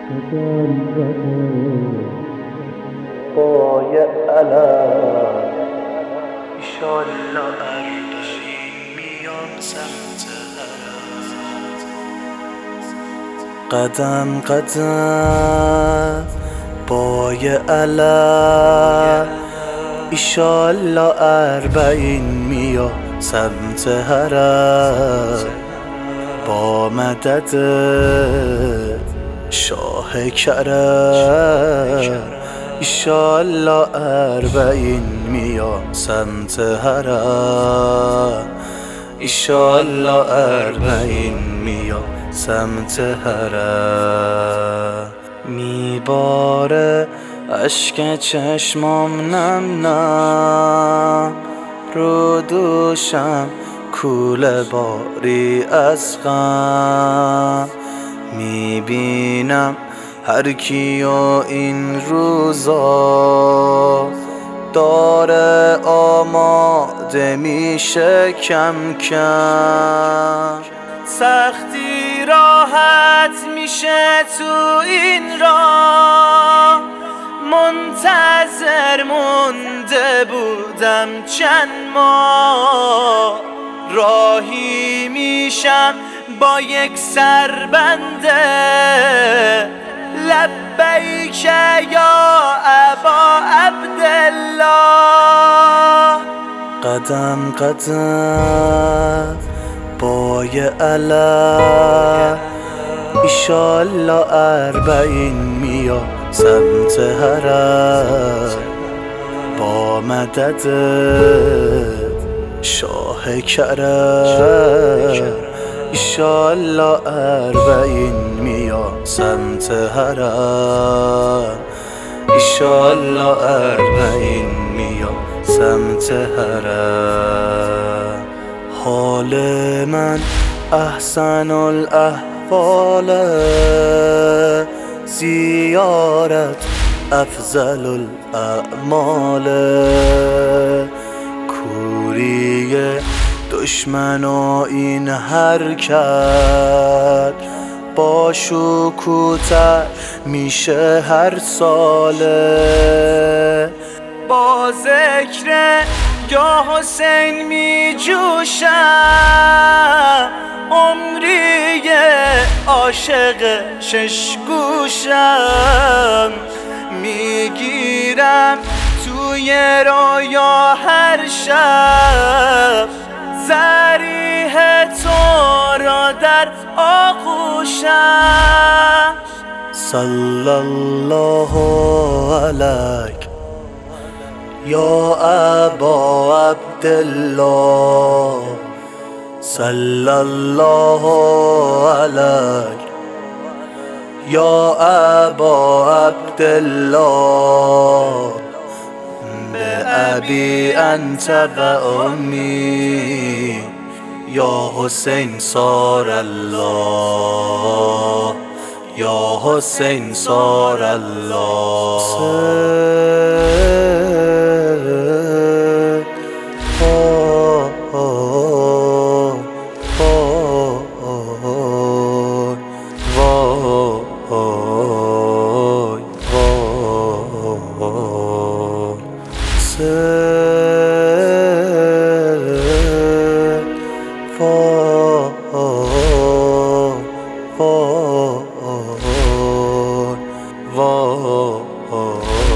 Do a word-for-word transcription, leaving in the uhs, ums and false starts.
قدم قدم پای علم ایشالله اردشین میان سمت هرم. قدم قدم پای علم ایشالله اربعین میان سمت هرم. با مدد شاه کرم ایشالله اربعین میان سمت حرم. ایشالله اربعین میان سمت حرم. میباره اشک چشمام نم نم رو دوشم کوله باری از غم. میبینم هر کیو این روزا داره آماده میشه کم کم. سختی راحت میشه تو این راه، منتظر مونده بودم چند ماه. راهی میشم با یک سربنده لبیک یا ابا عبدالله. قدم قدم پای علم ایشالله اربعین میان سمت حرم. با مدد شاه کرم ایشالله اربعین میان سمت حرم. ایشالله اربعین میان سمت حرم. حال من احسن الاحوال، زیارت افضل الاعمال. کوری دشمن و این حرکت با شکوتر میشه هر ساله. با ذکر یا حسین می جوشم، عمری عاشق شش گوشم. میگیرم توی رویا هر شب ضریح تو را در آغوشم. صلی الله علیک یا ابا عبدالله. صلی الله علیک یا ابا عبدالله. به ابی انت و امی یا حسین صار الله. یا حسین صار الله. Oh